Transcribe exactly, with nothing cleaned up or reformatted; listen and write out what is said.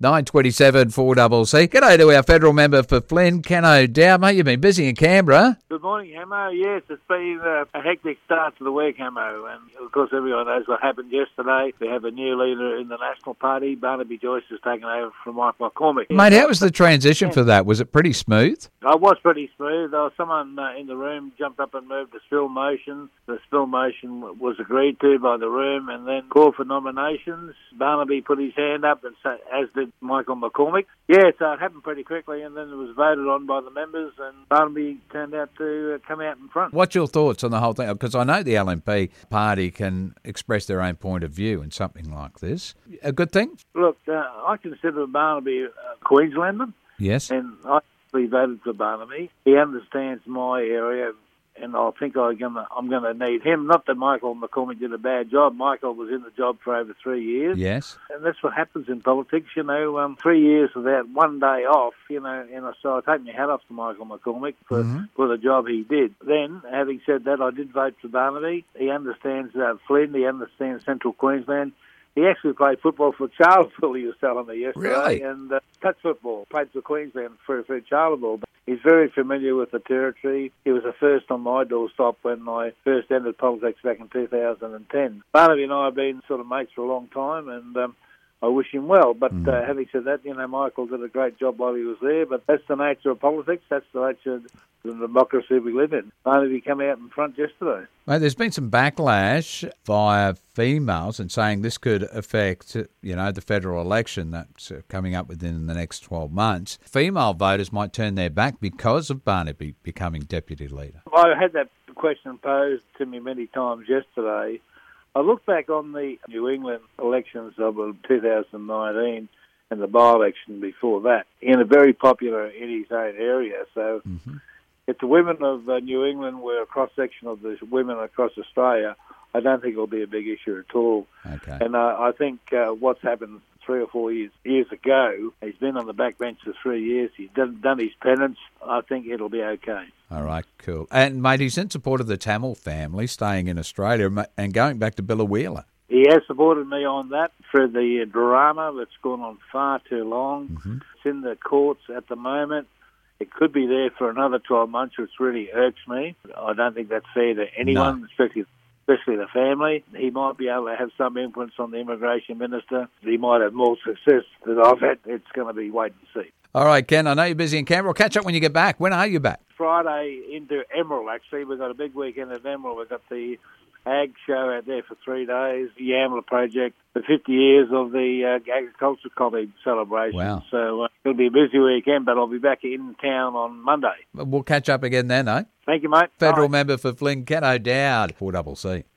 nine twenty-seven four C C. G'day to our federal member for Flynn, Ken O'Dowd. Mate, you've been busy in Canberra. Good morning, Hamo. Yes, it's been uh, a hectic start to the week, Hamo. And, of course, everyone knows what happened yesterday. We have a new leader in the National Party. Barnaby Joyce has taken over from Mike McCormick. Mate, how was the transition for that? Was it pretty smooth? I was pretty smooth. There was someone uh, in the room jumped up and moved the spill motion. The spill motion was agreed to by the room and then called for nominations. Barnaby put his hand up, and so, as did Michael McCormick. Yeah, so it happened pretty quickly, and then it was voted on by the members, and Barnaby turned out to uh, come out in front. What's your thoughts on the whole thing? Because I know the L N P party can express their own point of view in something like this. A good thing? Look, uh, I consider Barnaby a Queenslander. Yes. And I actually voted for Barnaby. He understands my area, and I think I'm gonna, I'm going to need him. Not that Michael McCormick did a bad job. Michael was in the job for over three years. Yes. And that's what happens in politics, you know, um, three years without one day off, you know, and so I take my hat off to Michael McCormick for, Mm-hmm. for the job he did. Then, having said that, I did vote for Barnaby. He understands uh, Flynn, he understands Central Queensland. He actually played football for Charleville, he was telling me yesterday. Really? And uh, touch football, played for Queensland for, for Charleville. But he's very familiar with the territory. He was the first on my doorstep when I first entered politics back in two thousand ten. Barnaby and I have been sort of mates for a long time, and um, I wish him well. But Mm. uh, having said that, you know, Michael did a great job while he was there. But that's the nature of politics. That's the nature of the democracy we live in. Barnaby came out in front yesterday. Mate, there's been some backlash via females and saying this could affect, you know, the federal election that's coming up within the next twelve months. Female voters might turn their back because of Barnaby becoming deputy leader. I had that question posed to me many times yesterday. I look back on the New England elections of two thousand nineteen and the by-election before that, in a very popular in his own area. So Mm-hmm. if the women of uh, New England were a cross-section of the women across Australia, I don't think it'll be a big issue at all. Okay. And uh, I think uh, what's happened three or four years years ago, he's been on the backbench for three years. He's done, done his penance. I think it'll be okay. All right, cool. And, mate, he's in support of the Tamil family staying in Australia and going back to Billawheeler. He has supported me on that for the drama that's gone on far too long. Mm-hmm. It's in the courts at the moment. It could be there for another twelve months, which really irks me. I don't think that's fair to anyone, No. especially especially the family. He might be able to have some influence on the immigration minister. He might have more success than I've had. It's going to be wait and see. All right, Ken, I know you're busy in Canberra. I'll catch up when you get back. When are you back? Friday into Emerald, actually. We've got a big weekend at Emerald. We've got the Ag Show out there for three days, the Yamla Project, the fifty years of the uh, Agriculture College celebration. Wow. So uh, it'll be a busy weekend, but I'll be back in town on Monday. We'll catch up again then, eh? Thank you, mate. Federal Bye. member for Flynn, Ken O'Dowd, four C C.